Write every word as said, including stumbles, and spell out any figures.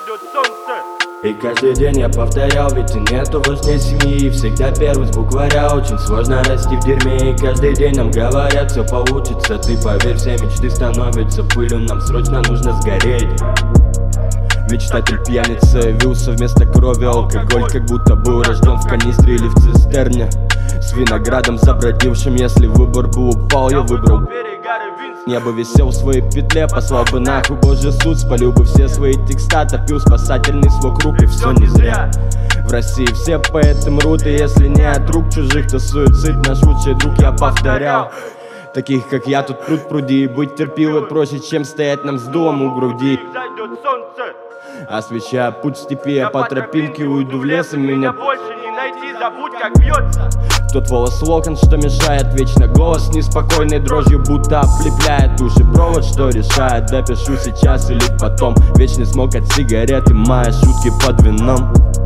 зайдет солнце. И каждый день я повторял, ведь и нету важнее семьи. Всегда первый с букваря, очень сложно расти в дерьме. И каждый день нам говорят, все получится. Ты поверь, все мечты становятся пылью, нам срочно нужно сгореть. Мечтатель пьяница, явился вместо крови алкоголь, как будто был рожден в канистре или в цистерне с виноградом забродившим. Если выбор бы упал, я выбрал небо, висел в своей петле, послал бы нахуй Божий суд, спалил бы все свои текста, топил спасательный свой круг, и все не зря. В России все поэты мрут, и если не от рук чужих, то суицид наш лучший друг, я повторял. Таких как я тут пруд пруди, и быть терпилой проще, чем стоять нам с дулом у груди. Освещая путь в степи, я по тропинке уйду в лес, и меня больше не найти, забудь как бьется. Тот волос локон, что мешает, вечно голос неспокойной дрожью будто облепляет уши. Провод, что решает, допишу сейчас или потом. Вечный смог от сигареты, мои шутки под вином.